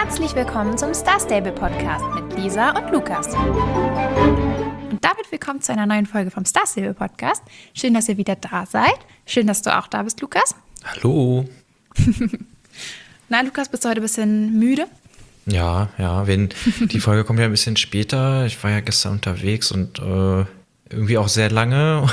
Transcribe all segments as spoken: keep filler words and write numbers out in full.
Herzlich willkommen zum Star Stable Podcast mit Lisa und Lukas. Und damit willkommen zu einer neuen Folge vom Star Stable Podcast. Schön, dass ihr wieder da seid. Schön, dass du auch da bist, Lukas. Hallo. Na, Lukas, bist du heute ein bisschen müde? Ja, ja, wenn die Folge kommt ja ein bisschen später. Ich war ja gestern unterwegs und äh, irgendwie auch sehr lange.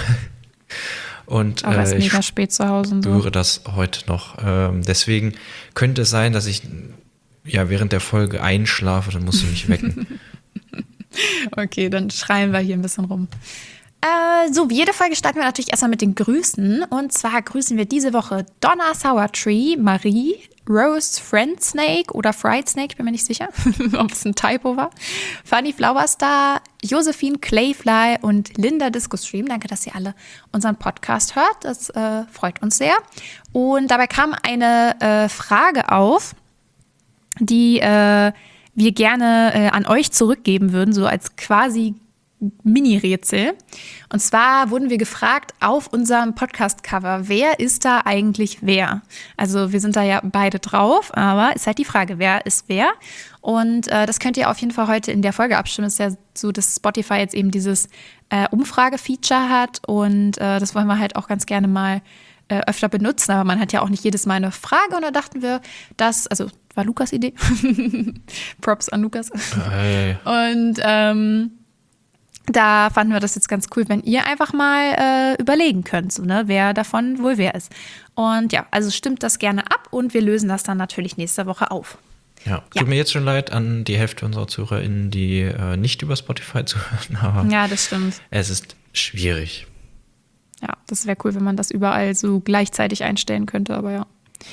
Und auch erst äh, ich mega spät zu Hause und so. spüre das heute noch. Ähm, deswegen könnte es sein, dass ich ja während der Folge einschlafe, dann musst du mich wecken. Okay, dann schreien wir hier ein bisschen rum. Äh, so, wie jede Folge starten wir natürlich erstmal mit den Grüßen. Und zwar grüßen wir diese Woche Donna Sourtree, Marie, Rose Friend Snake oder Fried Snake, ich bin mir nicht sicher, ob es ein Typo war, Funny Flowerstar, Josephine Clayfly und Linda Disco Stream. Danke, dass ihr alle unseren Podcast hört. Das äh, freut uns sehr. Und dabei kam eine äh, Frage auf, die äh, wir gerne äh, an euch zurückgeben würden, so als quasi Mini-Rätsel. Und zwar wurden wir gefragt auf unserem Podcast-Cover, wer ist da eigentlich wer? Also wir sind da ja beide drauf, aber ist halt die Frage, wer ist wer? Und äh, das könnt ihr auf jeden Fall heute in der Folge abstimmen. Es ist ja so, dass Spotify jetzt eben dieses äh, Umfrage-Feature hat und äh, das wollen wir halt auch ganz gerne mal äh, öfter benutzen, aber man hat ja auch nicht jedes Mal eine Frage und da dachten wir, dass, also war Lukas' Idee, Props an Lukas. Hey. Und ähm, da fanden wir das jetzt ganz cool, wenn ihr einfach mal äh, überlegen könnt, so, ne, wer davon wohl wer ist. Und ja, also stimmt das gerne ab und wir lösen das dann natürlich nächste Woche auf. Ja, Ja. tut mir jetzt schon leid an die Hälfte unserer ZuhörerInnen, die äh, nicht über Spotify zuhören, aber Ja, das stimmt. es ist schwierig. Ja, das wäre cool, wenn man das überall so gleichzeitig einstellen könnte, aber ja.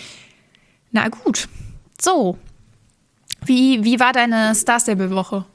Na gut. So. Wie, wie war deine Star Stable-Woche?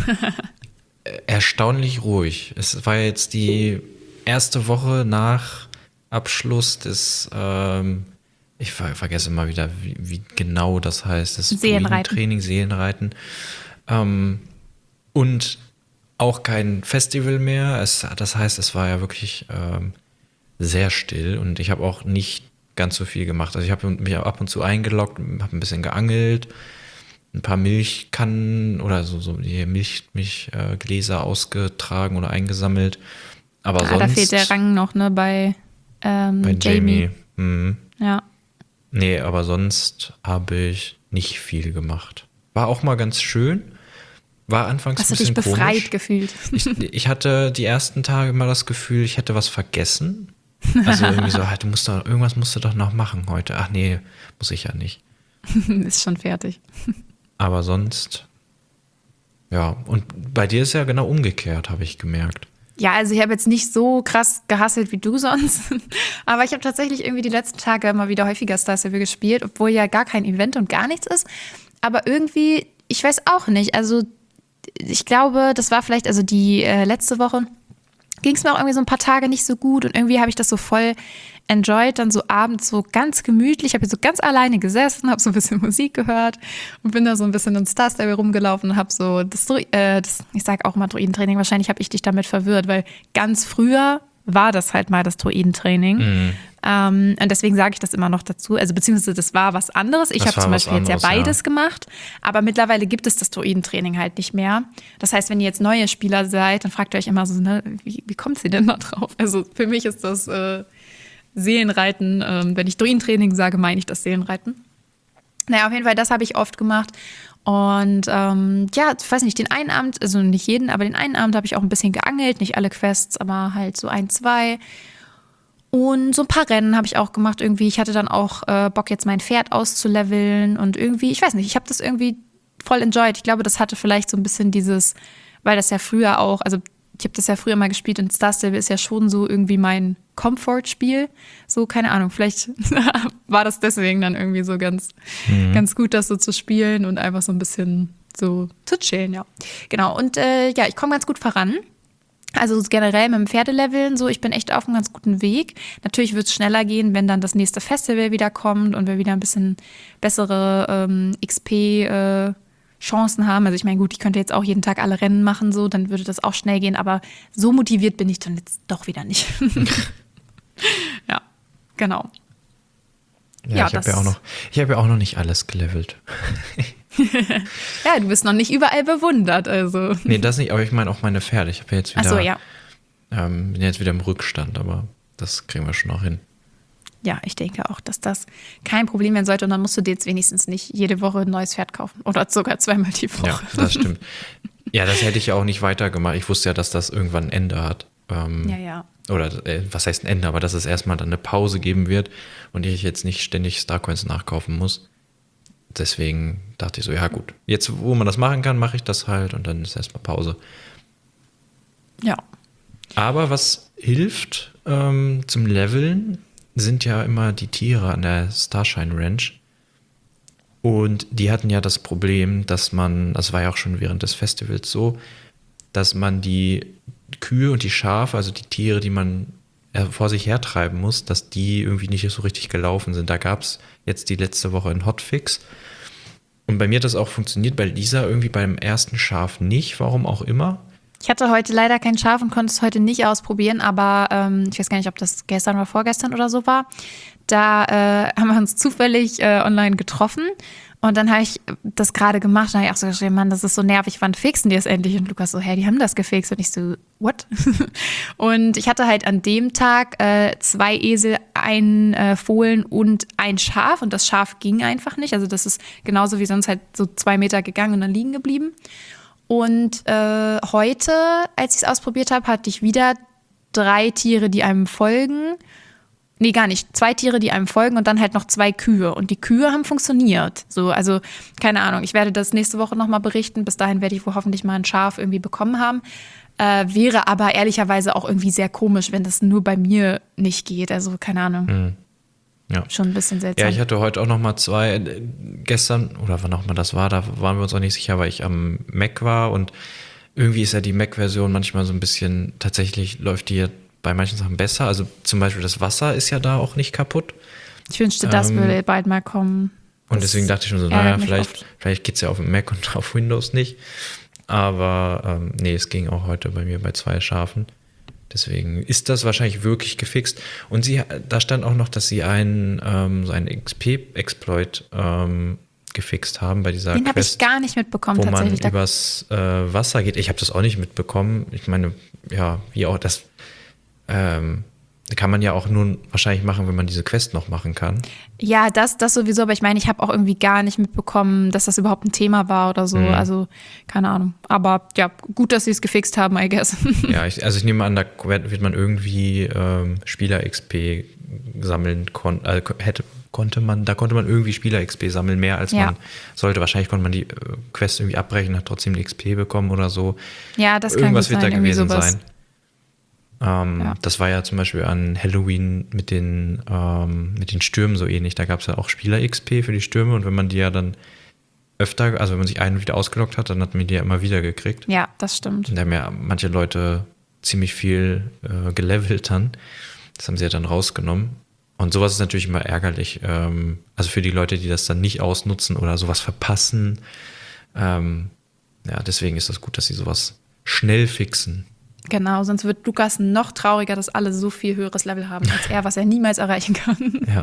Erstaunlich ruhig. Es war jetzt die erste Woche nach Abschluss des, ähm, ich ver vergesse mal wieder, wie, wie genau das heißt, das Seelenreiten. Training, Seelenreiten. Ähm, und auch kein Festival mehr. Es, das heißt, es war ja wirklich ähm, sehr still und ich habe auch nicht ganz so viel gemacht. Also ich habe mich ab und zu eingeloggt, habe ein bisschen geangelt, ein paar Milchkannen oder so, so die Milch, Milchgläser äh, Gläser ausgetragen oder eingesammelt. Aber Ah, sonst. da fehlt der Rang noch, ne, bei, ähm, bei Jamie. Jamie. Mhm. Ja. Nee, aber sonst habe ich nicht viel gemacht. War auch mal ganz schön. War anfangs Hast ein du dich bisschen befreit komisch. gefühlt? Ich, ich hatte die ersten Tage mal das Gefühl, ich hätte was vergessen. Also irgendwie so, ah, du musst doch, irgendwas musst du doch noch machen heute. Ach nee, muss ich ja nicht. Ist schon fertig. Aber sonst, ja. Und bei dir ist ja genau umgekehrt, habe ich gemerkt. Ja, also ich habe jetzt nicht so krass gehasselt wie du sonst, aber ich habe tatsächlich irgendwie die letzten Tage mal wieder häufiger Star Stable gespielt, obwohl ja gar kein Event und gar nichts ist. Aber irgendwie, ich weiß auch nicht, also ich glaube, das war vielleicht, also die äh, letzte Woche ging es mir auch irgendwie so ein paar Tage nicht so gut und irgendwie habe ich das so voll enjoyed, dann so abends so ganz gemütlich, habe so ganz alleine gesessen, habe so ein bisschen Musik gehört und bin da so ein bisschen in Star Stable rumgelaufen und habe so das, äh, das, ich sage auch mal Druidentraining, wahrscheinlich habe ich dich damit verwirrt, weil ganz früher war das halt mal das Druidentraining. Mhm. Ähm, und deswegen sage ich das immer noch dazu, also beziehungsweise das war was anderes. Ich habe zum Beispiel anderes, jetzt ja beides ja. gemacht, aber mittlerweile gibt es das Druidentraining halt nicht mehr. Das heißt, wenn ihr jetzt neue Spieler seid, dann fragt ihr euch immer so, ne, wie, wie kommt sie denn da drauf? Also für mich ist das äh, Seelenreiten, ähm, wenn ich Druidentraining sage, meine ich das Seelenreiten. Naja, auf jeden Fall, das habe ich oft gemacht. Und ähm, ja, ich weiß nicht, den einen Abend, also nicht jeden, aber den einen Abend habe ich auch ein bisschen geangelt, nicht alle Quests, aber halt so ein, zwei. Und so ein paar Rennen habe ich auch gemacht irgendwie. Ich hatte dann auch äh, Bock, jetzt mein Pferd auszuleveln und irgendwie, ich weiß nicht, ich habe das irgendwie voll enjoyed. Ich glaube, das hatte vielleicht so ein bisschen dieses, weil das ja früher auch, also ich habe das ja früher mal gespielt und Star Stable ist ja schon so irgendwie mein Comfort-Spiel. So, keine Ahnung, vielleicht war das deswegen dann irgendwie so ganz, mhm. ganz gut, das so zu spielen und einfach so ein bisschen so zu chillen, ja. Genau, und äh, ja, ich komme ganz gut voran. Also generell mit dem Pferdeleveln, so, ich bin echt auf einem ganz guten Weg. Natürlich wird es schneller gehen, wenn dann das nächste Festival wieder kommt und wir wieder ein bisschen bessere ähm, X P äh, Chancen haben. Also ich meine, gut, ich könnte jetzt auch jeden Tag alle Rennen machen, so, dann würde das auch schnell gehen, aber so motiviert bin ich dann jetzt doch wieder nicht. Ja, genau. Ja, ja ich habe ja auch noch, ich habe ja auch noch nicht alles gelevelt. Ja, du bist noch nicht überall bewundert, also. Nee, das nicht, aber ich meine auch meine Pferde. Ich habe ja jetzt wieder, Ach so, ja. ähm, bin jetzt wieder im Rückstand, aber das kriegen wir schon auch hin. Ja, ich denke auch, dass das kein Problem werden sollte und dann musst du dir jetzt wenigstens nicht jede Woche ein neues Pferd kaufen oder sogar zweimal die Woche. Ja, das stimmt. Ja, das hätte ich ja auch nicht weitergemacht. Ich wusste ja, dass das irgendwann ein Ende hat. Ähm, Ja, ja. Oder äh, was heißt ein Ende, aber dass es erstmal dann eine Pause geben wird und ich jetzt nicht ständig Starcoins nachkaufen muss. Deswegen dachte ich so, ja gut, jetzt wo man das machen kann, mache ich das halt und dann ist erstmal Pause. Ja. Aber was hilft ähm, zum Leveln, sind ja immer die Tiere an der Starshine Ranch. Und die hatten ja das Problem, dass man, das war ja auch schon während des Festivals so, dass man die Kühe und die Schafe, also die Tiere, die man vor sich hertreiben muss, dass die irgendwie nicht so richtig gelaufen sind. Da gab es jetzt die letzte Woche einen Hotfix. Und bei mir hat das auch funktioniert, bei Lisa irgendwie beim ersten Schaf nicht, warum auch immer. Ich hatte heute leider kein Schaf und konnte es heute nicht ausprobieren, aber ähm, ich weiß gar nicht, ob das gestern oder vorgestern oder so war. Da äh, haben wir uns zufällig äh, online getroffen und dann habe ich das gerade gemacht und habe ich auch so geschrieben, Mann, das ist so nervig, wann fixen die es endlich? Und Lukas so, hä, die haben das gefixt. Und ich so, what? Und ich hatte halt an dem Tag äh, zwei Esel, ein äh, Fohlen und ein Schaf und das Schaf ging einfach nicht. Also das ist genauso wie sonst halt so zwei Meter gegangen und dann liegen geblieben. Und äh, heute, als ich es ausprobiert habe, hatte ich wieder drei Tiere, die einem folgen. Nee, gar nicht. Zwei Tiere, die einem folgen und dann halt noch zwei Kühe. Und die Kühe haben funktioniert. So, also, keine Ahnung. Ich werde das nächste Woche nochmal berichten. Bis dahin werde ich wohl hoffentlich mal ein Schaf irgendwie bekommen haben. Äh, wäre aber ehrlicherweise auch irgendwie sehr komisch, wenn das nur bei mir nicht geht. Also, keine Ahnung. Mhm. Ja. Schon ein bisschen seltsam. Ja, ich hatte heute auch noch mal zwei, äh, gestern, oder wann auch mal das war, da waren wir uns auch nicht sicher, weil ich am Mac war und irgendwie ist ja die Mac-Version manchmal so ein bisschen, tatsächlich läuft die ja bei manchen Sachen besser. Also zum Beispiel das Wasser ist ja da auch nicht kaputt. Ich wünschte, das ähm, würde bald mal kommen. Und Das deswegen dachte ich schon so, ärgert naja, mich vielleicht, oft. vielleicht geht es ja auf dem Mac und auf Windows nicht. Aber ähm, nee, es ging auch heute bei mir bei zwei Schafen. Deswegen ist das wahrscheinlich wirklich gefixt. Und sie, da stand auch noch, dass sie einen, ähm, so einen X P-Exploit ähm, gefixt haben bei dieser Den habe ich Quest, gar nicht mitbekommen, wo man tatsächlich. Da- übers äh, Wasser geht. Ich habe das auch nicht mitbekommen. Ich meine, ja, wie auch das ähm, kann man ja auch nur wahrscheinlich machen, wenn man diese Quest noch machen kann. Ja, das, das sowieso, aber ich meine, ich habe auch irgendwie gar nicht mitbekommen, dass das überhaupt ein Thema war oder so. Mhm. Also, keine Ahnung. Aber ja, gut, dass sie es gefixt haben, I guess. Ja, ich, also ich nehme an, da wird man irgendwie ähm, Spieler-X P sammeln kon äh, hätte, konnte man, da konnte man irgendwie Spieler-X P sammeln, mehr als Ja. man sollte. Wahrscheinlich konnte man die äh, Quest irgendwie abbrechen, hat trotzdem die X P bekommen oder so. Ja, das kann Irgendwas gut wird sein, da irgendwie gewesen sowas. sein. Ähm, Ja. Das war ja zum Beispiel an Halloween mit den, ähm, mit den Stürmen so ähnlich. Da gab es ja auch Spieler-X P für die Stürme und wenn man die ja dann öfter, also wenn man sich einen wieder ausgeloggt hat, dann hat man die ja immer wieder gekriegt. Ja, das stimmt. Und da haben ja manche Leute ziemlich viel äh, gelevelt dann. Das haben sie ja dann rausgenommen. Und sowas ist natürlich immer ärgerlich. Ähm, also für die Leute, die das dann nicht ausnutzen oder sowas verpassen. Ähm, ja, deswegen ist das gut, dass sie sowas schnell fixen. Genau, sonst wird Lukas noch trauriger, dass alle so viel höheres Level haben als er, was er niemals erreichen kann. Ja.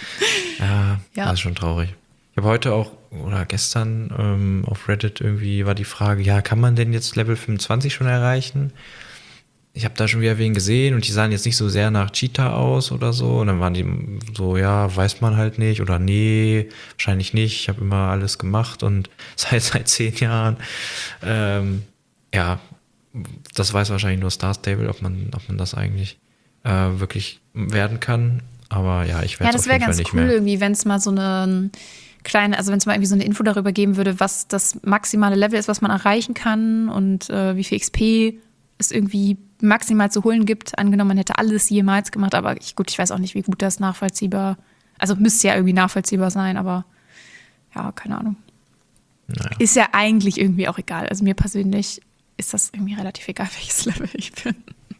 Ja, Ja. das ist schon traurig. Ich habe heute auch, oder gestern ähm, auf Reddit irgendwie war die Frage, ja, kann man denn jetzt Level fünfundzwanzig schon erreichen? Ich habe da schon wieder wen gesehen und die sahen jetzt nicht so sehr nach Cheetah aus oder so. Und dann waren die so, ja, weiß man halt nicht oder nee, wahrscheinlich nicht. Ich habe immer alles gemacht und seit seit zehn Jahren. Ähm, ja, das weiß wahrscheinlich nur Star Stable, ob man, ob man das eigentlich äh, wirklich werden kann. Aber ja, ich Ja, werde es das auf jeden wäre Fall ganz nicht cool mehr. irgendwie, wenn es mal so eine kleine, also wenn es mal irgendwie so eine Info darüber geben würde, was das maximale Level ist, was man erreichen kann und äh, wie viel X P es irgendwie maximal zu holen gibt. Angenommen, man hätte alles jemals gemacht, aber ich, gut, ich weiß auch nicht, wie gut das nachvollziehbar, also müsste ja irgendwie nachvollziehbar sein, aber ja, keine Ahnung. Naja. Ist ja eigentlich irgendwie auch egal. Also mir persönlich ist das irgendwie relativ egal, welches Level ich bin.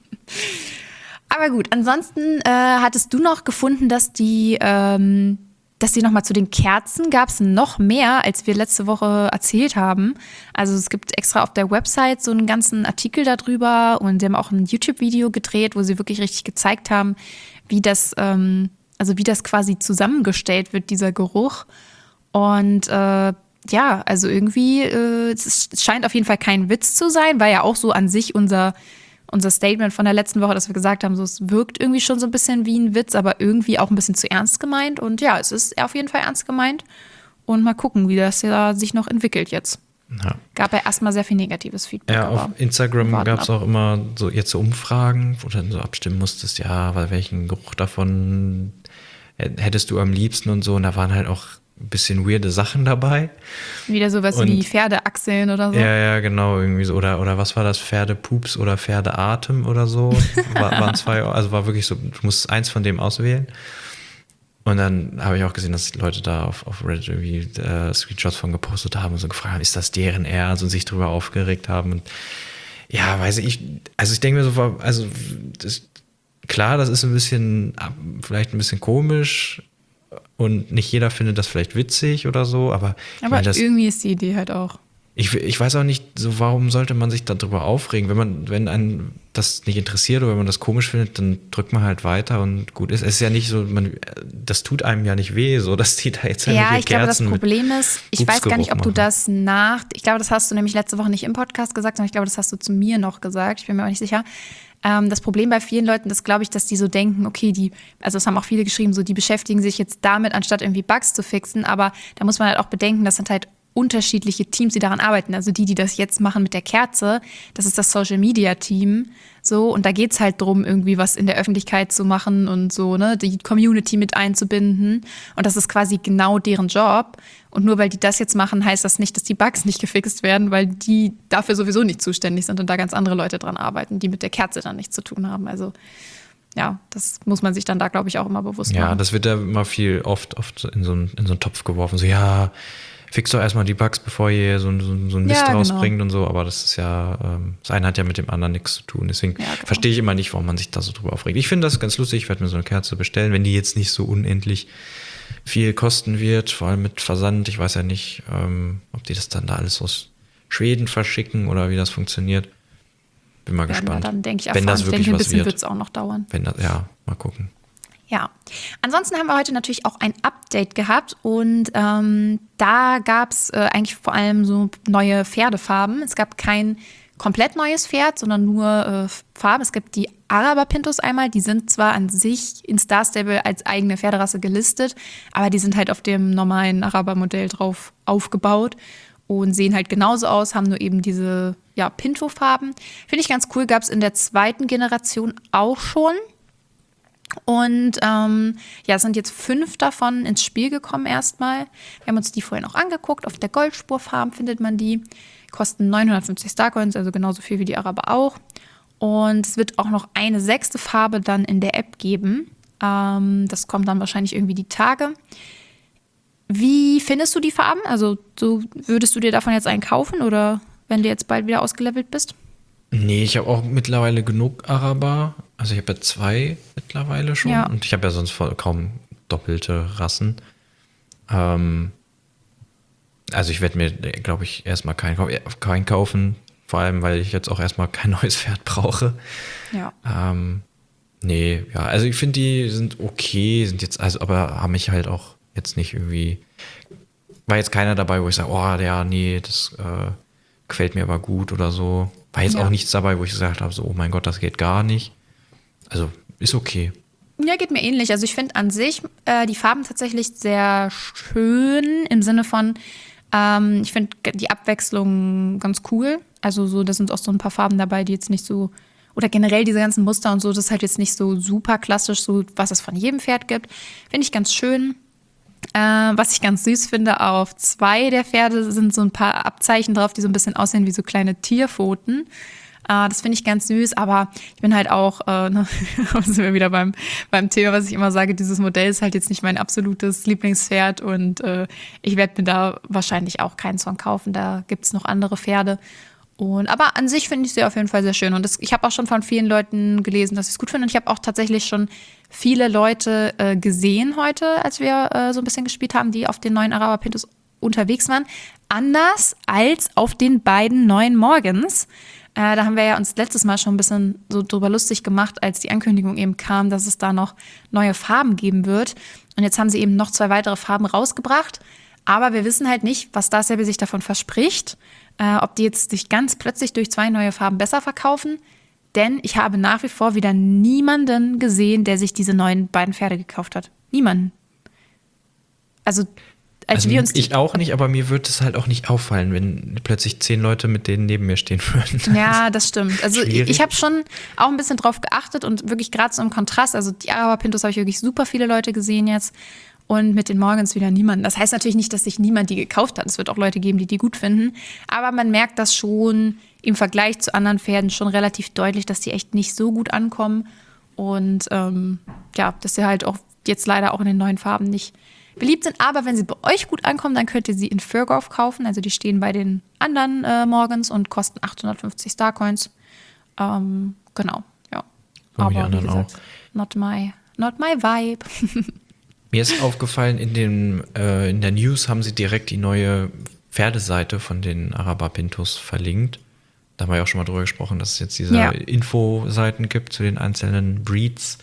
Aber gut, ansonsten äh, hattest du noch gefunden, dass die, ähm, dass die nochmal zu den Kerzen gab es noch mehr, als wir letzte Woche erzählt haben. Also es gibt extra auf der Website so einen ganzen Artikel darüber und sie haben auch ein YouTube-Video gedreht, wo sie wirklich richtig gezeigt haben, wie das, ähm, also wie das quasi zusammengestellt wird, dieser Geruch. Und äh, ja, also irgendwie, äh, es scheint auf jeden Fall kein Witz zu sein, war ja auch so an sich unser, unser Statement von der letzten Woche, dass wir gesagt haben, so, es wirkt irgendwie schon so ein bisschen wie ein Witz, aber irgendwie auch ein bisschen zu ernst gemeint. Und ja, es ist auf jeden Fall ernst gemeint. Und mal gucken, wie das ja sich noch entwickelt jetzt. Ja. Gab ja erstmal sehr viel negatives Feedback. Ja, auf Instagram gab es ab. auch immer so jetzt so Umfragen, wo du dann so abstimmen musstest, ja, weil welchen Geruch davon hättest du am liebsten und so. Und da waren halt auch ein bisschen weirde Sachen dabei. Wieder sowas und, wie Pferdeachseln oder so. Ja, ja, genau, irgendwie so. Oder, oder was war das? Pferdepups oder Pferdeatem oder so. War, waren zwei, also war wirklich so, du musst eins von dem auswählen. Und dann habe ich auch gesehen, dass die Leute da auf, auf Reddit irgendwie äh, Screenshots von gepostet haben und so gefragt haben, ist das deren Ernst und sich drüber aufgeregt haben. Und ja, weiß ich, also ich denke mir so, also das, klar, das ist ein bisschen, vielleicht ein bisschen komisch und nicht jeder findet das vielleicht witzig oder so, aber ich Aber meine, das, irgendwie ist die Idee halt auch. Ich, ich weiß auch nicht, so warum sollte man sich darüber aufregen? Wenn man, wenn einen das nicht interessiert oder wenn man das komisch findet, dann drückt man halt weiter und gut ist. Es ist ja nicht so, man, das tut einem ja nicht weh, so dass die da jetzt ja, ich glaube, das Problem ist, ich weiß gar nicht, ob du das nach, ich glaube, das hast du nämlich letzte Woche nicht im Podcast gesagt, sondern ich glaube, das hast du zu mir noch gesagt. Ich bin mir auch nicht sicher. Ähm, das Problem bei vielen Leuten ist, glaube ich, dass die so denken, okay, die, also es haben auch viele geschrieben, so die beschäftigen sich jetzt damit, anstatt irgendwie Bugs zu fixen. Aber da muss man halt auch bedenken, das sind halt unterschiedliche Teams, die daran arbeiten. Also die, die das jetzt machen mit der Kerze, das ist das Social-Media-Team. So, und da geht's halt drum, irgendwie was in der Öffentlichkeit zu machen und so, ne, die Community mit einzubinden. Und das ist quasi genau deren Job. Und nur weil die das jetzt machen, heißt das nicht, dass die Bugs nicht gefixt werden, weil die dafür sowieso nicht zuständig sind und da ganz andere Leute dran arbeiten, die mit der Kerze dann nichts zu tun haben. Also ja, das muss man sich dann da, glaube ich, auch immer bewusst machen. Ja, das wird ja immer viel, oft, oft in so einen, in so einen Topf geworfen. So, ja, fix doch erstmal die Bugs, bevor ihr so, so, so einen Mist ja, genau. rausbringt und so. Aber das ist ja, ähm, das eine hat ja mit dem anderen nichts zu tun. Deswegen ja, genau. verstehe ich immer nicht, warum man sich da so drüber aufregt. Ich finde das ganz lustig. Ich werde mir so eine Kerze bestellen, wenn die jetzt nicht so unendlich viel kosten wird, vor allem mit Versand. Ich weiß ja nicht, ähm, ob die das dann da alles aus Schweden verschicken oder wie das funktioniert. Bin mal gespannt. Dann denke ich, wenn das ich wirklich denke, ein was bisschen wird es auch noch dauern. Wenn das, ja, mal gucken. Ja, ansonsten haben wir heute natürlich auch ein Update gehabt und ähm, da gab es äh, eigentlich vor allem so neue Pferdefarben. Es gab kein komplett neues Pferd, sondern nur äh, Farben. Es gibt die Araber Pintos einmal, die sind zwar an sich in Star Stable als eigene Pferderasse gelistet, aber die sind halt auf dem normalen Araber-Modell drauf aufgebaut und sehen halt genauso aus, haben nur eben diese ja, Pinto-Farben. Finde ich ganz cool, gab es in der zweiten Generation auch schon. Und ähm, ja, es sind jetzt fünf davon ins Spiel gekommen erstmal. Wir haben uns die vorhin auch angeguckt. Auf der Goldspur-Farm findet man die. Kosten neunhundertfünfzig Starcoins, also genauso viel wie die Araber auch. Und es wird auch noch eine sechste Farbe dann in der App geben. Ähm, das kommt dann wahrscheinlich irgendwie die Tage. Wie findest du die Farben? Also so, würdest du dir davon jetzt einen kaufen oder wenn du jetzt bald wieder ausgelevelt bist? Nee, ich habe auch mittlerweile genug Araber. Also ich habe ja zwei mittlerweile schon. Ja. Und ich habe ja sonst kaum doppelte Rassen. Ähm, also ich werde mir, glaube ich, erstmal keinen kein kaufen. Vor allem, weil ich jetzt auch erstmal kein neues Pferd brauche. Ja. Ähm, nee, ja, also ich finde, die sind okay, sind jetzt, also, aber haben mich halt auch jetzt nicht irgendwie, war jetzt keiner dabei, wo ich sage, oh, ja, nee, das äh, gefällt mir aber gut oder so. War jetzt Ja. auch nichts dabei, wo ich gesagt habe, so, oh mein Gott, das geht gar nicht. Also ist okay. Ja, geht mir ähnlich. Also ich finde an sich äh, die Farben tatsächlich sehr schön im Sinne von, ähm, ich finde die Abwechslung ganz cool. Also so, da sind auch so ein paar Farben dabei, die jetzt nicht so, oder generell diese ganzen Muster und so, das ist halt jetzt nicht so super klassisch, so was es von jedem Pferd gibt. Finde ich ganz schön. Äh, was ich ganz süß finde, auf zwei der Pferde sind so ein paar Abzeichen drauf, die so ein bisschen aussehen wie so kleine Tierpfoten. Äh, das finde ich ganz süß, aber ich bin halt auch, äh, ne, sind wir wieder beim, beim Thema, was ich immer sage, dieses Modell ist halt jetzt nicht mein absolutes Lieblingspferd und äh, ich werde mir da wahrscheinlich auch keins von kaufen, da gibt es noch andere Pferde. Und, aber an sich finde ich sie auf jeden Fall sehr schön. Und das, ich habe auch schon von vielen Leuten gelesen, dass sie es gut finden. Und ich habe auch tatsächlich schon viele Leute äh, gesehen heute, als wir äh, so ein bisschen gespielt haben, die auf den neuen Araber Pintos unterwegs waren. Anders als auf den beiden neuen Morgens. Äh, da haben wir ja uns letztes Mal schon ein bisschen so drüber lustig gemacht, als die Ankündigung eben kam, dass es da noch neue Farben geben wird. Und jetzt haben sie eben noch zwei weitere Farben rausgebracht. Aber wir wissen halt nicht, was Star Stable sich davon verspricht, äh, ob die jetzt sich ganz plötzlich durch zwei neue Farben besser verkaufen. Denn ich habe nach wie vor wieder niemanden gesehen, der sich diese neuen beiden Pferde gekauft hat. Niemanden. Also, als Also wir uns. ich auch nicht, aber mir würde es halt auch nicht auffallen, wenn plötzlich zehn Leute mit denen neben mir stehen würden. Ja, das stimmt. Also ich, Schwierig. ich habe schon auch ein bisschen drauf geachtet und wirklich gerade so im Kontrast. Also die Araber-Pintos habe ich wirklich super viele Leute gesehen jetzt und mit den Morgans wieder niemanden. Das heißt natürlich nicht, dass sich niemand die gekauft hat. Es wird auch Leute geben, die die gut finden. Aber man merkt das schon im Vergleich zu anderen Pferden schon relativ deutlich, dass die echt nicht so gut ankommen. Und ähm, ja, dass sie halt auch jetzt leider auch in den neuen Farben nicht beliebt sind. Aber wenn sie bei euch gut ankommen, dann könnt ihr sie in Furgov kaufen. Also die stehen bei den anderen äh, Morgans und kosten achthundertfünfzig Starcoins. Ähm, genau, ja. So wie die Aber wie anderen gesagt, not my, not my vibe. Mir ist aufgefallen, in, dem, äh, in der News haben sie direkt die neue Pferdeseite von den Araber-Pintos verlinkt. Da haben wir ja auch schon mal drüber gesprochen, dass es jetzt diese Ja. Infoseiten gibt zu den einzelnen Breeds.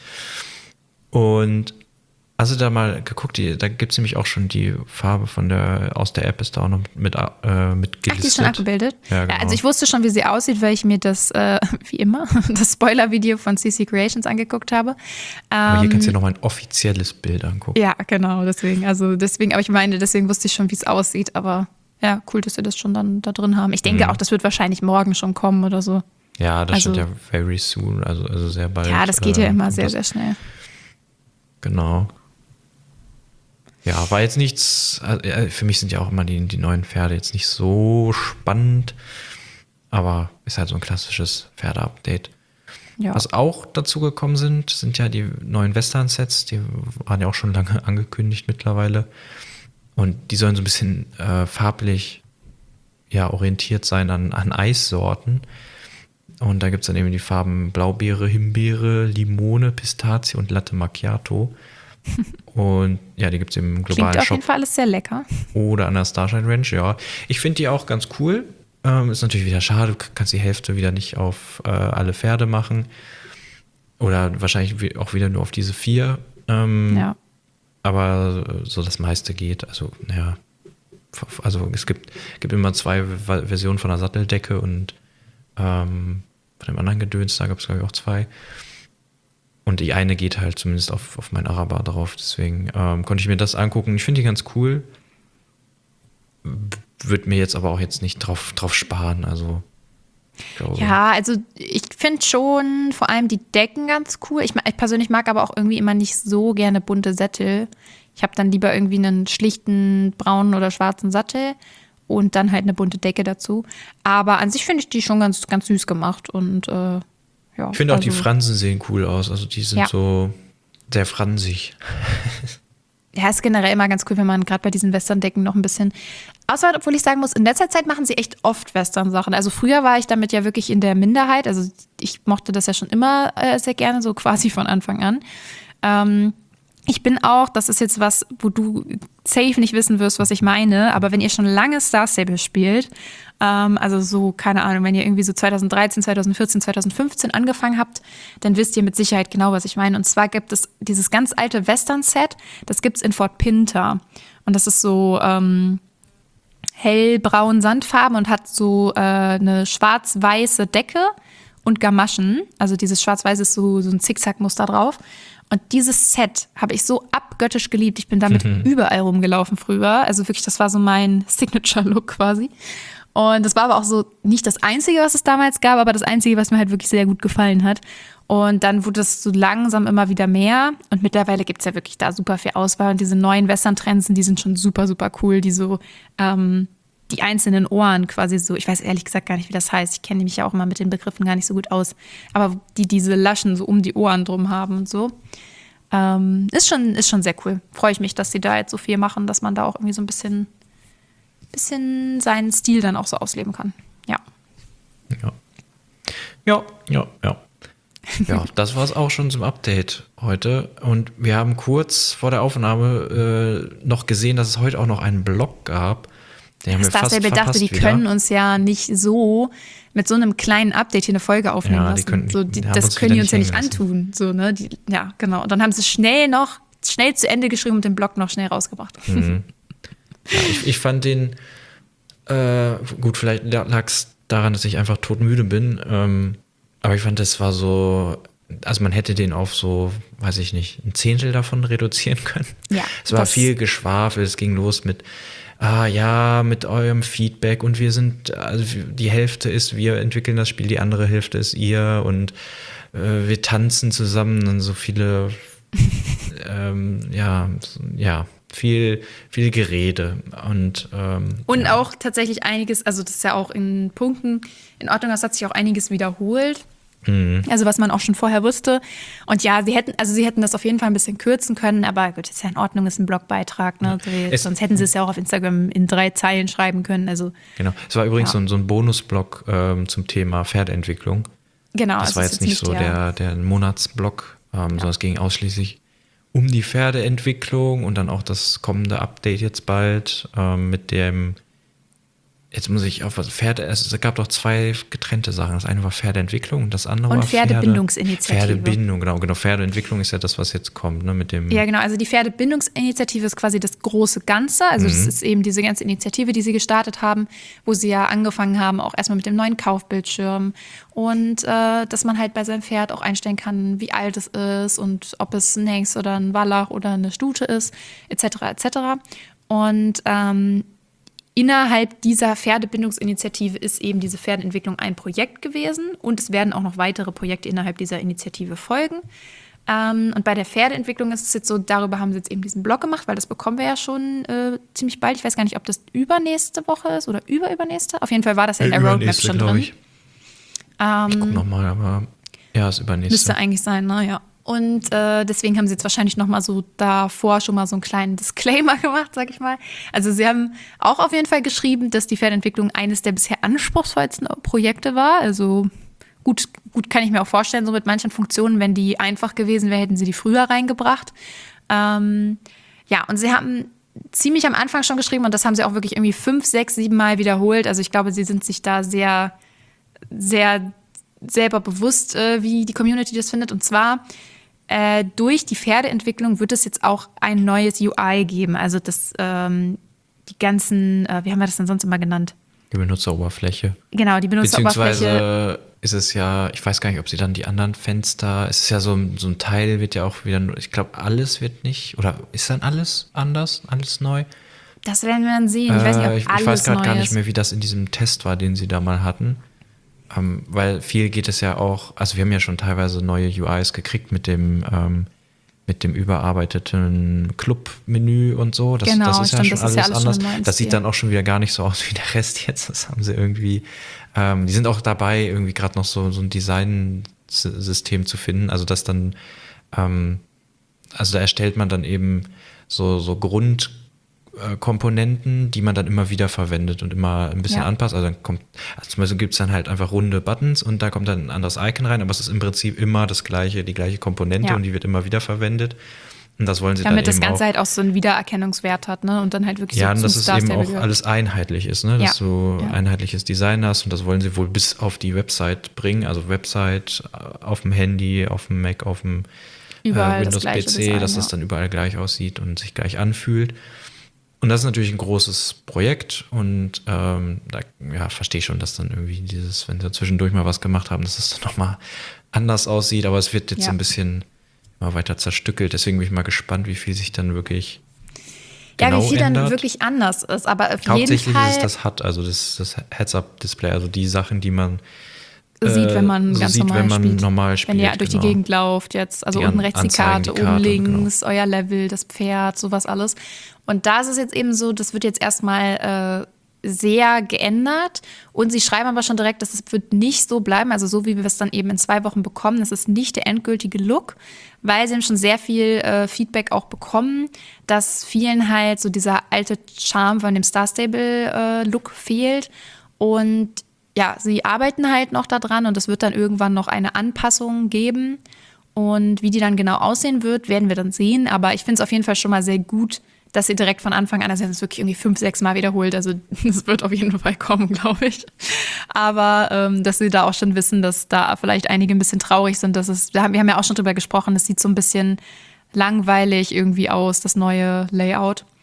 Und also da mal geguckt, die, da gibt es nämlich auch schon die Farbe von der, aus der App ist da auch noch mit, äh, mit Ach, die ist gelistet. schon abgebildet? Ja, genau. Ja, also ich wusste schon, wie sie aussieht, weil ich mir das, äh, wie immer, das Spoiler-Video von C C Creations angeguckt habe. Aber hier Ähm, kannst du dir nochmal ein offizielles Bild angucken. Ja, genau, deswegen. Also deswegen, aber ich meine, deswegen wusste ich schon, wie es aussieht. Aber ja, cool, dass wir das schon dann da drin haben. Ich denke Mhm. auch, das wird wahrscheinlich morgen schon kommen oder so. Ja, das Also- steht ja very soon, also, also sehr bald. Ja, das geht ja äh, immer sehr, das, sehr schnell. Genau. Ja, war jetzt nichts, äh, für mich sind ja auch immer die, die neuen Pferde jetzt nicht so spannend, aber ist halt so ein klassisches Pferde-Update. Ja. Was auch dazu gekommen sind, sind ja die neuen Western-Sets, die waren ja auch schon lange angekündigt mittlerweile. Und die sollen so ein bisschen äh, farblich ja, orientiert sein an, an Eissorten. Und da gibt es dann eben die Farben Blaubeere, Himbeere, Limone, Pistazie und Latte Macchiato. Und ja, die gibt es im globalen Klingt auf Shop jeden Fall alles sehr lecker. oder an der Starshine Ranch, ja. Ich finde die auch ganz cool. Ähm, ist natürlich wieder schade, du kannst die Hälfte wieder nicht auf äh, alle Pferde machen. Oder wahrscheinlich wi- auch wieder nur auf diese vier. Ähm, Ja. Aber so das meiste geht. Also, naja. f- Also es gibt, gibt immer zwei V- Versionen von der Satteldecke und ähm, von dem anderen Gedöns, da gab es, glaube ich, auch zwei. Und die eine geht halt zumindest auf, auf mein Araber drauf. Deswegen ähm, konnte ich mir das angucken. Ich finde die ganz cool. Würde mir jetzt aber auch jetzt nicht drauf, drauf sparen. Also, ich glaube, Ja, also ich finde schon vor allem die Decken ganz cool. Ich, ma- ich persönlich mag aber auch irgendwie immer nicht so gerne bunte Sättel. Ich habe dann lieber irgendwie einen schlichten braunen oder schwarzen Sattel und dann halt eine bunte Decke dazu. Aber an sich finde ich die schon ganz, ganz süß gemacht und äh, ja. ich finde auch also, die Fransen sehen cool aus. Also die sind Ja. so sehr fransig. Ja, ist generell immer ganz cool, wenn man gerade bei diesen Western-Decken noch ein bisschen. Außer, obwohl ich sagen muss, in letzter Zeit machen sie echt oft Western-Sachen. Also früher war ich damit ja wirklich in der Minderheit. Also ich mochte das ja schon immer äh, sehr gerne, so quasi von Anfang an. Ähm, ich bin auch, das ist jetzt was, wo du safe nicht wissen wirst, was ich meine, aber wenn ihr schon lange Star Stable spielt, ähm, also so, keine Ahnung, wenn ihr irgendwie so zweitausenddreizehn, zweitausendvierzehn, zweitausendfünfzehn angefangen habt, dann wisst ihr mit Sicherheit genau, was ich meine. Und zwar gibt es dieses ganz alte Western-Set, das gibt's in Fort Pinter. Und das ist so ähm, hellbraun Sandfarben und hat so äh, eine schwarz-weiße Decke und Gamaschen. Also dieses schwarz-weiß ist so, so ein Zickzack-Muster drauf. Und dieses Set habe ich so abgöttisch geliebt. Ich bin damit überall rumgelaufen früher. Also wirklich, das war so mein Signature-Look quasi. Und das war aber auch so nicht das Einzige, was es damals gab, aber das Einzige, was mir halt wirklich sehr gut gefallen hat. Und dann wurde es so langsam immer wieder mehr. Und mittlerweile gibt es ja wirklich da super viel Auswahl. Und diese neuen Western-Trends, die sind schon super, super cool. Die so, ähm, die einzelnen Ohren quasi so, ich weiß ehrlich gesagt gar nicht, wie das heißt. Ich kenne mich ja auch immer mit den Begriffen gar nicht so gut aus. Aber die diese Laschen so um die Ohren drum haben und so. Ähm, ist schon, ist schon sehr cool. Freue ich mich, dass sie da jetzt so viel machen, dass man da auch irgendwie so ein bisschen, bisschen seinen Stil dann auch so ausleben kann. Ja. Ja. Ja, ja, ja. Ja, das war es auch schon zum Update heute. Und wir haben kurz vor der Aufnahme äh, noch gesehen, dass es heute auch noch einen Blog gab. Den haben wir Star fast Stable dachte, verpasst die wieder. können uns ja nicht so mit so einem kleinen Update hier eine Folge aufnehmen Ja, die lassen. können- so, die, die haben das uns können die wieder uns ja nicht nicht hängen antun. So, ne? die, ja, genau. Und dann haben sie schnell noch, schnell zu Ende geschrieben und den Blog noch schnell rausgebracht. Mhm. Ja, ich, ich fand den, äh, gut, vielleicht lag es daran, dass ich einfach todmüde bin, ähm, aber ich fand, das war so, also man hätte den auf so, weiß ich nicht, ein Zehntel davon reduzieren können. Ja, es war das- viel Geschwafel, es ging los mit, ah ja, mit eurem Feedback und wir sind, also die Hälfte ist, wir entwickeln das Spiel, die andere Hälfte ist ihr und äh, wir tanzen zusammen und so viele, ähm, ja, so- ja, viel, viel Gerede und ähm, Und ja. auch tatsächlich einiges, also das ist ja auch in Punkten in Ordnung, es hat sich auch einiges wiederholt. Mhm. Also was man auch schon vorher wusste. Und ja, sie hätten, also sie hätten das auf jeden Fall ein bisschen kürzen können, aber gut, ist ja in Ordnung, ist ein Blogbeitrag, ne? So wie- Es- sonst hätten sie es ja auch auf Instagram in drei Zeilen schreiben können. Also Genau. Es war übrigens Ja. so, ein, so ein Bonusblock ähm, zum Thema Pferdeentwicklung. genau, Das es war ist jetzt nicht so der, der Monatsblock, ähm, sondern es ging ausschließlich um die Pferdeentwicklung und dann auch das kommende Update jetzt bald ähm, mit dem, jetzt muss ich auf was, Pferde, es gab doch zwei getrennte Sachen. Das eine war Pferdeentwicklung und das andere Und war Pferde- Pferdebindungsinitiative. Pferdebindung, genau, genau. Pferdeentwicklung ist ja das, was jetzt kommt, ne, mit dem. Ja, genau. Also die Pferdebindungsinitiative ist quasi das große Ganze. Also das ist eben diese ganze Initiative, die sie gestartet haben, wo sie ja angefangen haben, auch erstmal mit dem neuen Kaufbildschirm und äh, dass man halt bei seinem Pferd auch einstellen kann, wie alt es ist und ob es ein Hengst oder ein Wallach oder eine Stute ist, et cetera et cetera. Und ähm, innerhalb dieser Pferdebindungsinitiative ist eben diese Pferdeentwicklung ein Projekt gewesen und es werden auch noch weitere Projekte innerhalb dieser Initiative folgen. Ähm, und bei der Pferdeentwicklung ist es jetzt so, darüber haben sie jetzt eben diesen Blog gemacht, weil das bekommen wir ja schon äh, ziemlich bald. Ich weiß gar nicht, ob das übernächste Woche ist oder überübernächste. Auf jeden Fall war das ja in der Roadmap Übernächste, schon glaub drin. ich. Ich guck nochmal, aber ja, ist übernächste. Müsste eigentlich sein, ne? Ja. Und äh, deswegen haben sie jetzt wahrscheinlich noch mal so davor schon mal so einen kleinen Disclaimer gemacht, sag ich mal. Also sie haben auch auf jeden Fall geschrieben, dass die Pferdeentwicklung eines der bisher anspruchsvollsten Projekte war. Also gut, gut kann ich mir auch vorstellen, so mit manchen Funktionen, wenn die einfach gewesen wären, hätten sie die früher reingebracht. Ähm, ja, und sie haben ziemlich am Anfang schon geschrieben und das haben sie auch wirklich irgendwie fünf, sechs, sieben Mal wiederholt. Also ich glaube, sie sind sich da sehr, sehr selber bewusst, äh, wie die Community das findet. Und zwar äh, durch die Pferdeentwicklung wird es jetzt auch ein neues U I geben. Also das, ähm, die ganzen, äh, wie haben wir das denn sonst immer genannt? Die Benutzeroberfläche. Genau, die Benutzeroberfläche. Beziehungsweise ist es ja, ich weiß gar nicht, ob sie dann die anderen Fenster, es ist ja so, ein- so ein Teil wird ja auch wieder, ich glaube, alles wird nicht, oder ist dann alles anders, alles neu? Das werden wir dann sehen. Ich weiß nicht, ob Äh, ich, alles ich weiß gerade neu gar nicht ist. mehr, wie das in diesem Test war, den sie da mal hatten. Ähm, weil viel geht es ja auch, also wir haben ja schon teilweise neue U Is gekriegt mit dem, ähm, mit dem überarbeiteten Club-Menü und so. Das, Genau, das ist stimmt, ja schon das ist ja alles alles schon anders. neu im Das sieht Stil. dann auch schon wieder gar nicht so aus wie der Rest jetzt. Das haben sie irgendwie, ähm, die sind auch dabei, irgendwie gerade noch so, so ein Design-System zu finden. Also das dann, ähm, also da erstellt man dann eben so, so Grundkomponenten, die man dann immer wieder verwendet und immer ein bisschen Ja. anpasst. Also dann kommt, also zum Beispiel gibt es dann halt einfach runde Buttons und da kommt dann ein anderes Icon rein, aber es ist im Prinzip immer das gleiche, die gleiche Komponente Ja. und die wird immer wieder verwendet. Und das wollen sie Damit dann das eben Ganze auch. halt auch so einen Wiedererkennungswert hat, ne? Und dann halt wirklich Ja, so und zum dass es Star eben Stable auch gehört. alles einheitlich ist, ne? Dass Ja. du Ja. einheitliches Design hast und das wollen sie wohl bis auf die Website bringen, also Website äh, auf dem Handy, auf dem Mac, auf dem Überall äh, das gleiche Windows-P C, Design, dass ja. das dann überall gleich aussieht und sich gleich anfühlt. Und das ist natürlich ein großes Projekt und ähm, da ja, verstehe ich schon, dass dann irgendwie dieses, wenn sie zwischendurch mal was gemacht haben, dass es dann nochmal anders aussieht, aber es wird jetzt Ja. so ein bisschen immer weiter zerstückelt, deswegen bin ich mal gespannt, wie viel sich dann wirklich Ja, genau wie viel ändert. dann wirklich anders ist. Aber auf jeden Hauptsächlich Fall ist es das H U D, also das, das Heads-Up-Display, also die Sachen, die man sieht, äh, wenn man so ganz sieht, normal wenn man spielt. normal spielt. Wenn ihr durch genau. die Gegend lauft jetzt. Also Die unten an- rechts die anzeigen, Karte, die oben Karte, links, euer Level, das Pferd, sowas alles. Und da ist es jetzt eben so, das wird jetzt erstmal äh, sehr geändert. Und sie schreiben aber schon direkt, dass es wird nicht so bleiben, also so wie wir es dann eben in zwei Wochen bekommen. Das ist nicht der endgültige Look, weil sie haben schon sehr viel äh, Feedback auch bekommen, dass vielen halt so dieser alte Charme von dem Star Stable-Look fehlt. Und ja, sie arbeiten halt noch daran und es wird dann irgendwann noch eine Anpassung geben. Und wie die dann genau aussehen wird, werden wir dann sehen. Aber ich finde es auf jeden Fall schon mal sehr gut, dass sie direkt von Anfang an, also sie haben es wirklich irgendwie fünf, sechs Mal wiederholt. Also es wird auf jeden Fall kommen, glaube ich. Aber ähm, dass sie da auch schon wissen, dass da vielleicht einige ein bisschen traurig sind. Dass es, wir haben ja auch schon drüber gesprochen, es sieht so ein bisschen langweilig irgendwie aus, das neue Layout.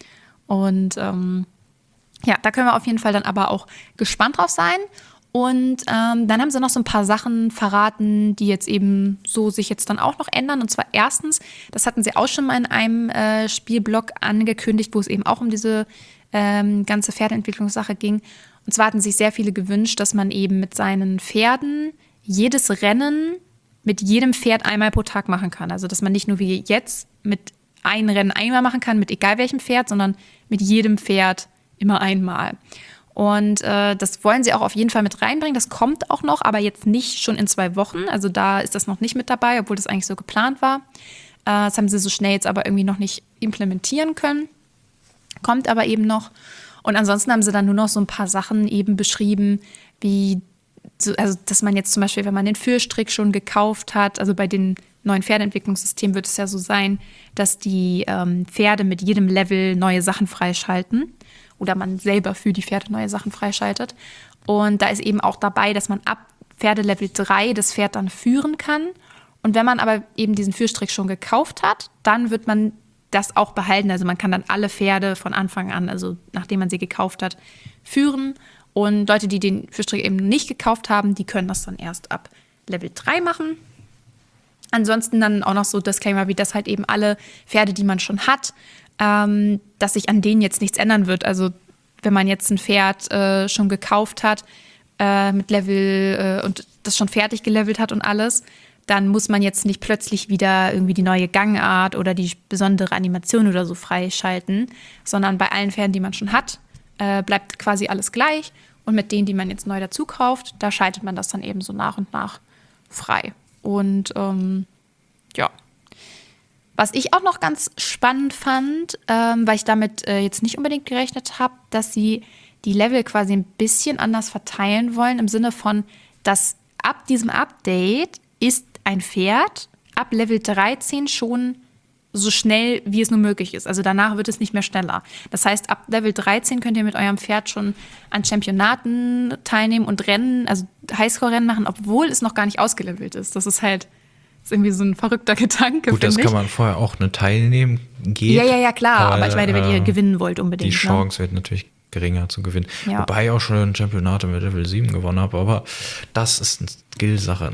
Und ähm, ja, da können wir auf jeden Fall dann aber auch gespannt drauf sein. Und ähm, dann haben sie noch so ein paar Sachen verraten, die jetzt eben so sich jetzt dann auch noch ändern. Und zwar erstens, das hatten sie auch schon mal in einem äh, Spielblog angekündigt, wo es eben auch um diese ähm, ganze Pferdeentwicklungssache ging. Und zwar hatten sich sehr viele gewünscht, dass man eben mit seinen Pferden jedes Rennen mit jedem Pferd einmal pro Tag machen kann. Also dass man nicht nur wie jetzt mit einem Rennen einmal machen kann, mit egal welchem Pferd, sondern mit jedem Pferd immer einmal. Und äh, das wollen sie auch auf jeden Fall mit reinbringen. Das kommt auch noch, aber jetzt nicht schon in zwei Wochen. Also da ist das noch nicht mit dabei, obwohl das eigentlich so geplant war. Äh, das haben sie so schnell jetzt aber irgendwie noch nicht implementieren können. Kommt aber eben noch. Und ansonsten haben sie dann nur noch so ein paar Sachen eben beschrieben, wie, so, also dass man jetzt zum Beispiel, wenn man den Führstrick schon gekauft hat, also bei den neuen Pferdeentwicklungssystemen wird es ja so sein, dass die ähm, Pferde mit jedem Level neue Sachen freischalten. Oder man selber für die Pferde neue Sachen freischaltet. Und da ist eben auch dabei, dass man ab Pferdelevel drei das Pferd dann führen kann. Und wenn man aber eben diesen Führstrick schon gekauft hat, dann wird man das auch behalten. Also man kann dann alle Pferde von Anfang an, also nachdem man sie gekauft hat, führen. Und Leute, die den Führstrick eben nicht gekauft haben, die können das dann erst ab Level drei machen. Ansonsten dann auch noch so Disclaimer, wie das halt eben alle Pferde, die man schon hat, Ähm, dass sich an denen jetzt nichts ändern wird. Also wenn man jetzt ein Pferd äh, schon gekauft hat äh, mit Level äh, und das schon fertig gelevelt hat und alles, dann muss man jetzt nicht plötzlich wieder irgendwie die neue Gangart oder die besondere Animation oder so freischalten, sondern bei allen Pferden, die man schon hat, äh, bleibt quasi alles gleich. Und mit denen, die man jetzt neu dazu kauft, da schaltet man das dann eben so nach und nach frei. Und ähm, ja, was ich auch noch ganz spannend fand, ähm, weil ich damit äh, jetzt nicht unbedingt gerechnet habe, dass sie die Level quasi ein bisschen anders verteilen wollen, im Sinne von, dass ab diesem Update ist ein Pferd ab Level dreizehn schon so schnell, wie es nur möglich ist. Also danach wird es nicht mehr schneller. Das heißt, ab Level dreizehn könnt ihr mit eurem Pferd schon an Championaten teilnehmen und Rennen, also Highscore-Rennen machen, obwohl es noch gar nicht ausgelevelt ist. Das ist halt ist irgendwie so ein verrückter Gedanke. Gut, das kann man vorher auch eine teilnehmen, geht. Ja, ja, ja, klar. Weil, aber ich meine, wenn ihr äh, gewinnen wollt unbedingt. Die Chance ne? wird natürlich geringer zu gewinnen. Ja. Wobei ich auch schon Championate mit Level sieben gewonnen habe, aber das ist eine Skill-Sache.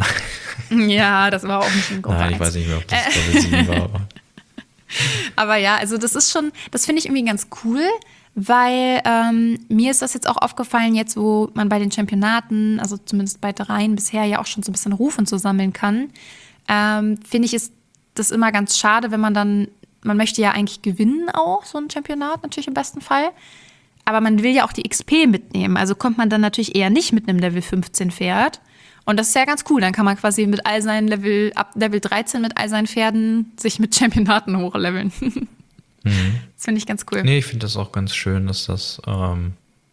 Ja, das war auch nicht ein Gruppe Nein, ich eins. weiß nicht mehr, ob das Level sieben war. Aber. aber ja, also das ist schon, das finde ich irgendwie ganz cool, weil ähm, mir ist das jetzt auch aufgefallen, jetzt wo man bei den Championaten, also zumindest bei dreien bisher ja auch schon so ein bisschen Ruf und so sammeln kann, ähm, finde ich ist das immer ganz schade, wenn man dann, man möchte ja eigentlich gewinnen auch, so ein Championat natürlich im besten Fall, aber man will ja auch die X P mitnehmen, also kommt man dann natürlich eher nicht mit einem Level fünfzehn Pferd und das ist ja ganz cool, dann kann man quasi mit all seinen Level, ab Level dreizehn mit all seinen Pferden sich mit Championaten hochleveln. Mhm. Das finde ich ganz cool. Nee, ich finde das auch ganz schön, dass das, ähm,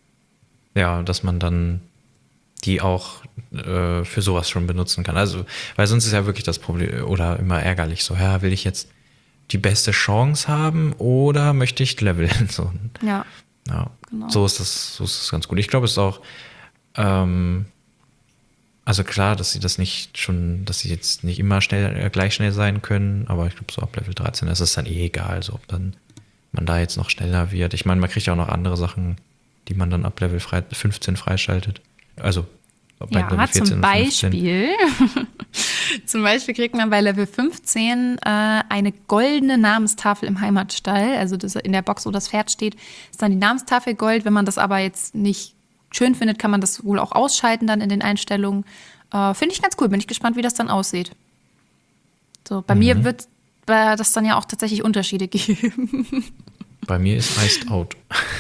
ja, dass man dann die auch äh, für sowas schon benutzen kann. Also, weil sonst ist ja wirklich das Problem oder immer ärgerlich so, ja, will ich jetzt die beste Chance haben oder möchte ich leveln? So, Ja, ja. genau. So ist das, so ist das ganz gut. Ich glaube, es ist auch, ähm, also klar, dass sie das nicht schon, dass sie jetzt nicht immer schnell, äh, gleich schnell sein können, aber ich glaube, so ab Level dreizehn ist es dann eh egal, so ob dann man da jetzt noch schneller wird. Ich meine, man kriegt ja auch noch andere Sachen, die man dann ab Level fünfzehn freischaltet. Also bei Ja, Level vierzehn zum und fünfzehn. Beispiel, zum Beispiel kriegt man bei Level fünfzehn äh, eine goldene Namenstafel im Heimatstall. Also das in der Box, wo das Pferd steht, ist dann die Namenstafel Gold. Wenn man das aber jetzt nicht schön findet, kann man das wohl auch ausschalten dann in den Einstellungen. Äh, Finde ich ganz cool. Bin ich gespannt, wie das dann aussieht. So, bei mhm. mir wird äh, das dann ja auch tatsächlich Unterschiede geben. Bei mir ist Iced Out.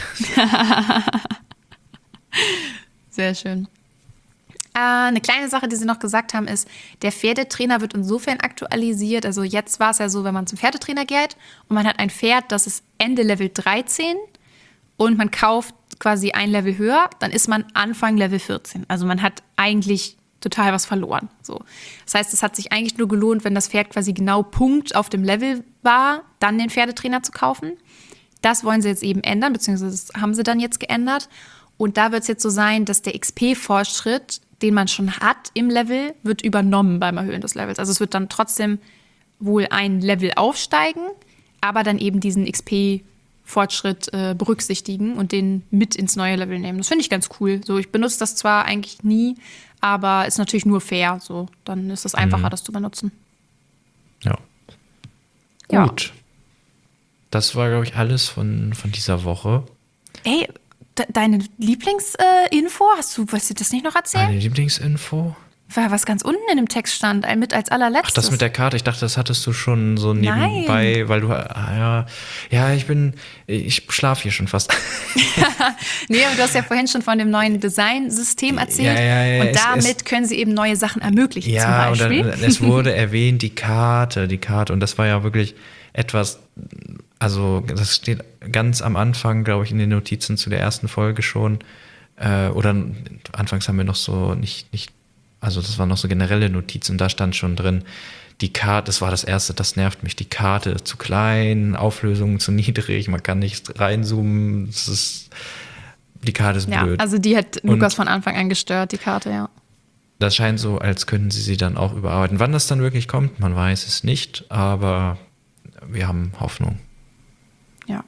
Sehr schön. Äh, eine kleine Sache, die sie noch gesagt haben, ist, der Pferdetrainer wird insofern aktualisiert. Also jetzt war es ja so, wenn man zum Pferdetrainer geht und man hat ein Pferd, das ist Ende Level dreizehn und man kauft quasi ein Level höher, dann ist man Anfang Level vierzehn. Also man hat eigentlich total was verloren. So. Das heißt, es hat sich eigentlich nur gelohnt, wenn das Pferd quasi genau Punkt auf dem Level war, dann den Pferdetrainer zu kaufen. Das wollen sie jetzt eben ändern, beziehungsweise das haben sie dann jetzt geändert. Und da wird es jetzt so sein, dass der X P-Fortschritt, den man schon hat im Level, wird übernommen beim Erhöhen des Levels. Also es wird dann trotzdem wohl ein Level aufsteigen, aber dann eben diesen X P Fortschritt äh, berücksichtigen und den mit ins neue Level nehmen. Das finde ich ganz cool. So, ich benutze das zwar eigentlich nie, aber ist natürlich nur fair. So, dann ist es einfacher, mhm. das zu benutzen. Ja. Ja. Gut. Das war, glaube ich, alles von, von dieser Woche. Ey, de- deine Lieblingsinfo, äh, hast du, willst du das nicht noch erzählen? Meine Lieblingsinfo? War was ganz unten in dem Text stand, ein mit als allerletztes. Ach, das mit der Karte, ich dachte, das hattest du schon so nebenbei, Nein. weil du, ah, ja, ja, ich bin, ich schlafe hier schon fast. Nee, aber du hast ja vorhin schon von dem neuen Designsystem erzählt. Ja, ja, ja, und es- damit es- können sie eben neue Sachen ermöglichen, Ja, und zum Beispiel. dann, es wurde erwähnt, die Karte, die Karte, und das war ja wirklich etwas, also das steht ganz am Anfang, glaube ich, in den Notizen zu der ersten Folge schon, äh, oder anfangs haben wir noch so nicht, nicht Also das waren noch so generelle Notizen, da stand schon drin, die Karte, das war das Erste, das nervt mich, die Karte zu klein, Auflösung zu niedrig, man kann nicht reinzoomen, das ist, die Karte ist Ja, blöd. also die hat Lukas Und von Anfang an gestört, die Karte, ja. das scheint so, als könnten sie sie dann auch überarbeiten. Wann das dann wirklich kommt, man weiß es nicht, aber wir haben Hoffnung. Ja.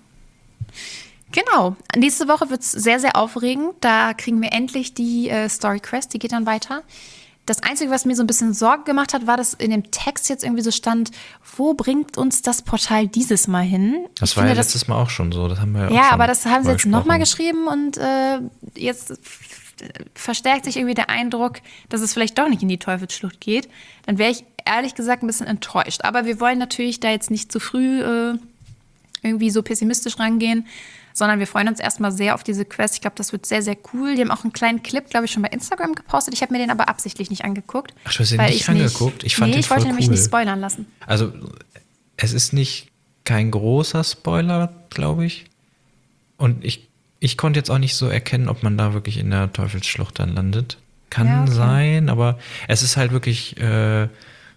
Genau. Nächste Woche wird es sehr, sehr aufregend. Da kriegen wir endlich die äh, Story Quest, die geht dann weiter. Das Einzige, was mir so ein bisschen Sorgen gemacht hat, war, dass in dem Text jetzt irgendwie so stand, wo bringt uns das Portal dieses Mal hin? Das Ich war finde, ja letztes Mal auch schon so. Das haben wir ja, auch Ja, schon aber das haben sie jetzt drüber nochmal gesprochen. geschrieben und äh, jetzt f- verstärkt sich irgendwie der Eindruck, dass es vielleicht doch nicht in die Teufelsschlucht geht. Dann wäre ich ehrlich gesagt ein bisschen enttäuscht. Aber wir wollen natürlich da jetzt nicht zu früh äh, irgendwie so pessimistisch rangehen, sondern wir freuen uns erstmal sehr auf diese Quest. Ich glaube, das wird sehr, sehr cool. Die haben auch einen kleinen Clip, glaube ich, schon bei Instagram gepostet. Ich habe mir den aber absichtlich nicht angeguckt. Ach, du hast ihn weil nicht ich angeguckt? Ich fand nee, den ich wollte voll nämlich cool. nicht spoilern lassen. Also, es ist nicht kein großer Spoiler, glaube ich. Und ich, ich konnte jetzt auch nicht so erkennen, ob man da wirklich in der Teufelsschlucht dann landet. Kann Ja, okay. sein, aber es ist halt wirklich äh,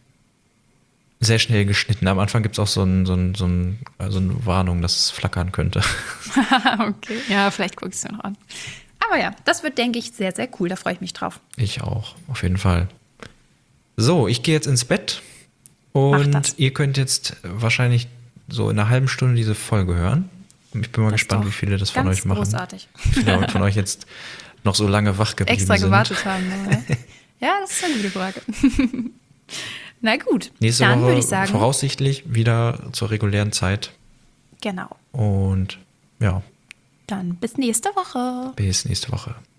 sehr schnell geschnitten. Am Anfang gibt es auch so, ein, so, ein, so, ein, so eine Warnung, dass es flackern könnte. Okay, ja, vielleicht gucke ich es mir noch an. Aber ja, das wird, denke ich, sehr, sehr cool. Da freue ich mich drauf. Ich auch, auf jeden Fall. So, ich gehe jetzt ins Bett Mach und das. ihr könnt jetzt wahrscheinlich so in einer halben Stunde diese Folge hören. Ich bin mal Das ist gespannt, doch wie viele das von ganz euch machen. großartig. Wie viele von euch jetzt noch so lange wach geblieben Extra sind. gewartet haben. Ne? Ja, das ist eine gute Frage. Na gut, Nächste dann Woche würde ich sagen, voraussichtlich wieder zur regulären Zeit. genau. Und ja, Dann bis nächste Woche. bis nächste Woche.